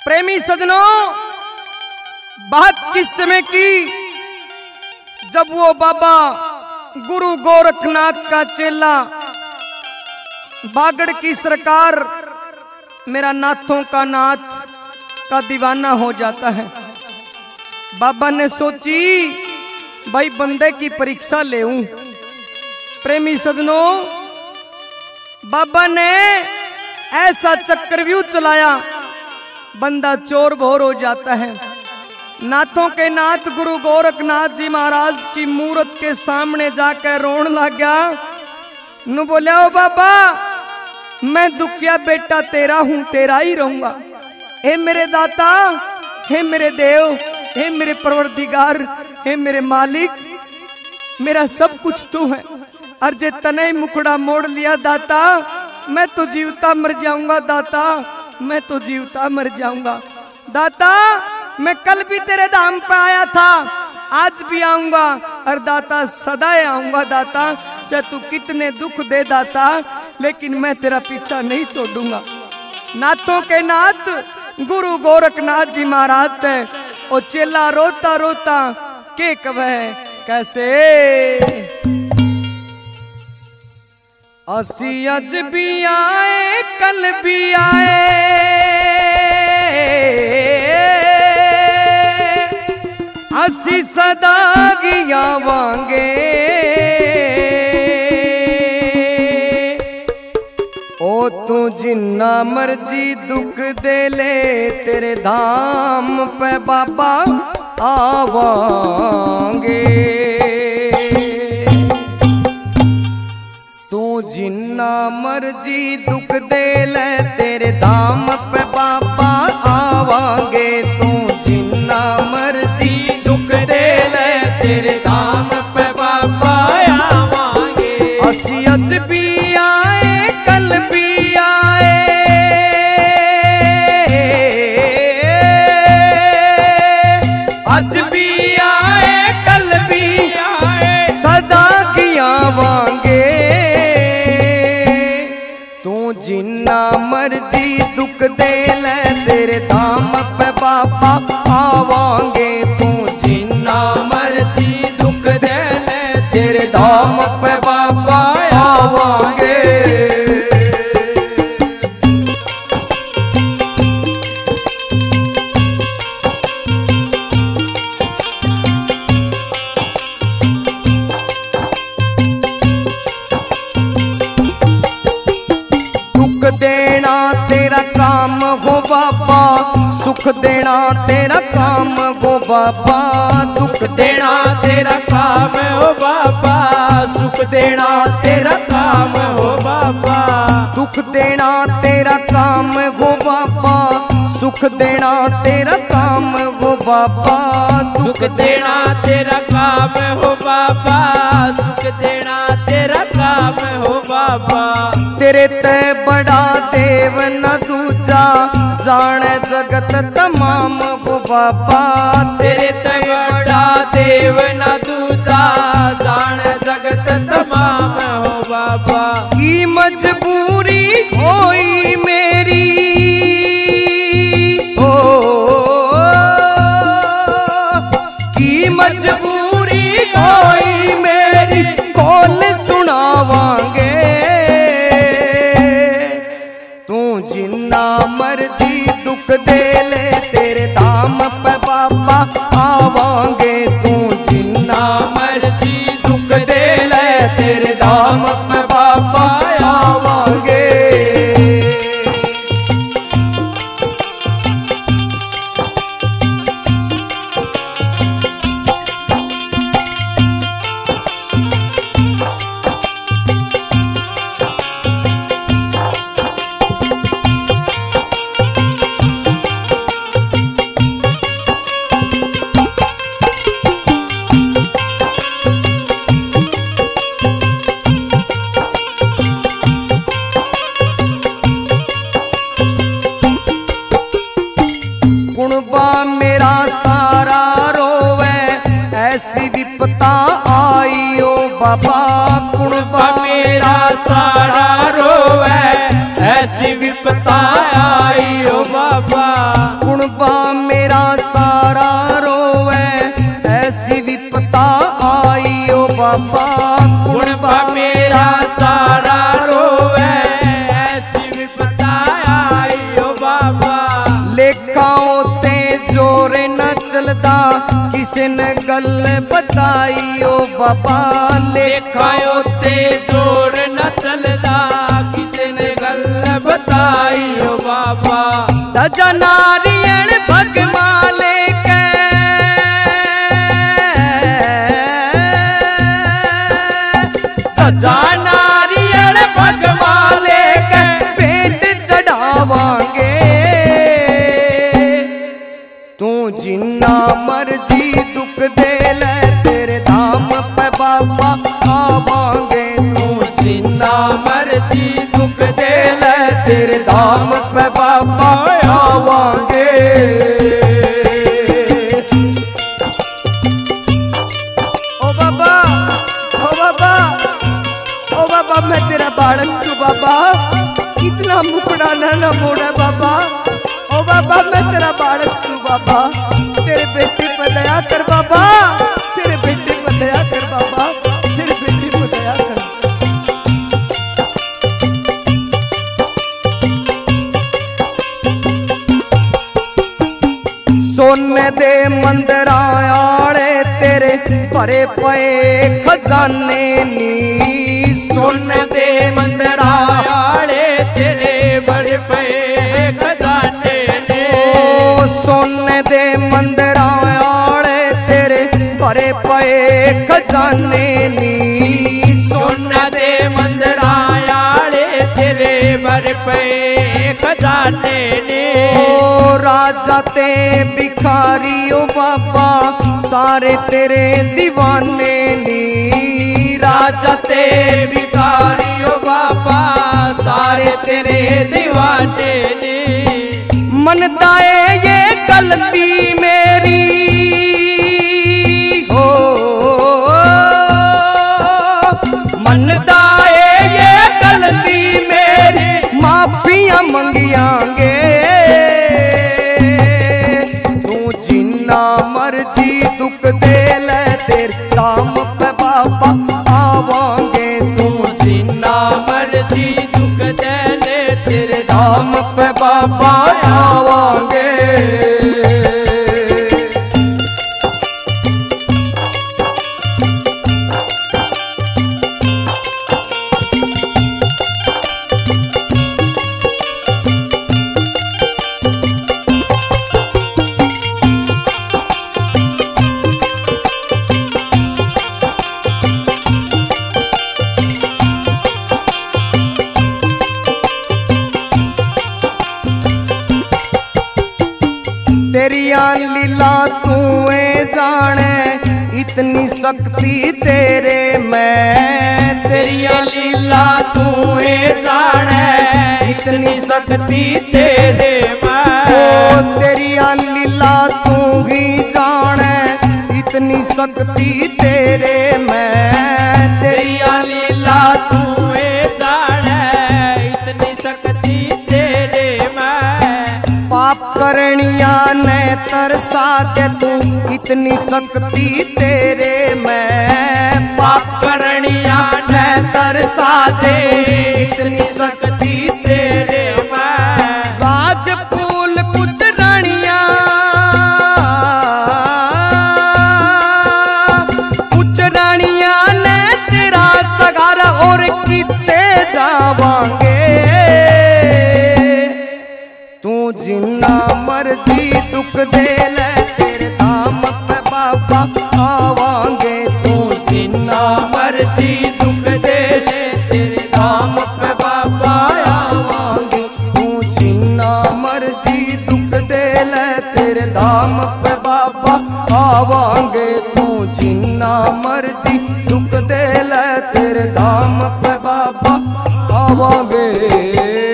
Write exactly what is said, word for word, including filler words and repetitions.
प्रेमी सजनों, बात किस समय की जब वो बाबा गुरु गोरखनाथ का चेला बागड़ की सरकार मेरा नाथों का नाथ का दीवाना हो जाता है। बाबा ने सोची भाई बंदे की परीक्षा लेऊं। प्रेमी सजनों, बाबा ने ऐसा चक्रव्यूह चलाया, बंदा चोर भोर हो जाता है। नाथों के नाथ गुरु गोरखनाथ जी महाराज की मूर्त के सामने जाकर रोन लग गया। नु बोलिया, ओ बाबा मैं दुखिया बेटा तेरा हूं, तेरा ही रहूंगा। हे मेरे दाता, हे मेरे देव, हे मेरे परवरदिगार, हे मेरे मालिक, मेरा सब कुछ तू है। और जे तने मुखड़ा मोड़ लिया दाता, मैं तो जीवता मर जाऊंगा। दाता मैं तो जीवता मर जाऊंगा। दाता मैं कल भी तेरे धाम पे आया था, आज भी आऊंगा, और दाता सदा आऊंगा। दाता चाहे तू कितने दुख दे दाता, लेकिन मैं तेरा पीछा नहीं छोड़ूंगा। नाथों के नाथ गुरु गोरखनाथ जी महाराज है। ओ चेला रोता रोता के कवे कैसे, असी अज भी आए कल भी आए, असी सदा गियावांगे। ओ तू जिन्ना मर्जी दुख दे ले, तेरे धाम पे बाबा आवांगे। तू जिन्ना मर्जी दुख दे ले, तेरे धाम पे बाबा आवांगे। तू जिन्ना मर्जी दुख दे ले, तेरे धाम पे बाबा आवांगे। असी अज भी आए कल भी आए, अज भी आए कल भी आए, सदा की आवांगे। तू जिन्ना मर्जी दुख दे ले, तेरे धाम पे बाबा आवांगे। तू जिन्ना मर्जी दुख दे ले, तेरे धाम पे बाबा आवांगे। दुख देना तेरा काम हो बाबा, सुख देना तेरा काम हो बाबा। दुख देना तेरा काम हो बाबा, सुख देना तेरा काम हो बाबा। दुख देना तेरा काम हो बाबा, सुख देना तेरा काम हो बाबा। दुख देना तेरा काम हो बाबा, सुख देना तेरा काम हो बाबा। तेरे ते बड़ा देव न दूजा, जाने जगत तमाम हो बाबा। तेरे ते बड़ा देव न दूजा, जाने जगत तमाम हो बाबा। की मजबूरी होई मेरी, ओ की मजबूरी होई मेरी, कौन सुनावांगे। तू जिन्ना मर्जी दुख दे ले, तेरे धाम पे बाबा आवांगे। तू जिन्ना मर्जी दुख दे ले, तेरे धाम पे बाबा आवांगे। कुणबा मेरा सारा रोवे, ऐसी विपता आई ओ बाबा। कुणबा मेरा सारा रोवे, ऐसी विपता आई ओ बाबा। कुण किसे ने गल बताई ओ बाबा लेखायो ते जोर न चलदा किसे ने गल बताई ओ बाबा तजा नारियल भगमाले के तजा नारियल भगमाले के पेट चढ़ावांगे तू जिन्ना मर्जी दुख दे ले तेरे धाम पे बाबा आवांगे तू जिन्ना मर्जी दुख दे ले तेरे धाम पे बाबा आवांगे। ओ बाबा ओ बाबा ओ बाबा मैं तेरा बालक छू बाबा इतना मुकड़ा ना मोड़ा बाबा ओ बाबा मैं तेरा बालक छू बाबा तेरे बेटे पर दया कर बाबा तेरे बेटे पर दया कर बाबा तेरे बेटे पर दया कर। सोने दे मंदिर आड़े तेरे भरे पे खजाने नी सोने दे मंदिर आड़े तेरे भरे पे खजाने ने सोने दे मंदिर आड़े तेरे भरे पे खजाने नी सोने दे मंदिर आड़े तेरे भरे पे खजाने ने ओ राजा ते भिखारी ओ बाबा सारे तेरे दीवाने नी राजा ते भिखारी ओ बाबा सारे तेरे दीवाने ने मनता है ये गलती मेरी हो मनता है ये गलती मेरी माफियां मंगियांगे तू जिन्ना मर्जी दुख दे ले तेरे दाम पे बाबा आवांगे तू जिन्ना मर्जी दुख दे ले तेरे दाम पे बाबा आवांगे। तेरिया लीला तू जाने इतनी शक्ति तेरे में तेरिया लीला तू जाने इतनी शक्ति तेरे में ओ तेरिया लीला तू ही जाने इतनी शक्ति तेरे में तेरिया लीला तू जाने इतनी शक्ति तेरे में पाप करनिया ने तरसा दे तू इतनी शक्ति तेरे में पाप करनिया ने तरसा दे इतनी शक्ति तेरे में राज फूल कुछ रानिया कुछ रानिया ने तेरा सगारा और किते जावांगे तू जिन्ना मर्जी दुख दे ले तेरे दाम पे बाबा आवांगे तू जिन्ना मर्जी दुख दे ले तेरे दाम पे बाबा आवांगे तू जिन्ना मर्जी दुख दे ले तेरे दाम पे बाबा आवांगे तू जिन्ना मर्जी दुख दे ले तेरे दाम पे बाबा आवांगे।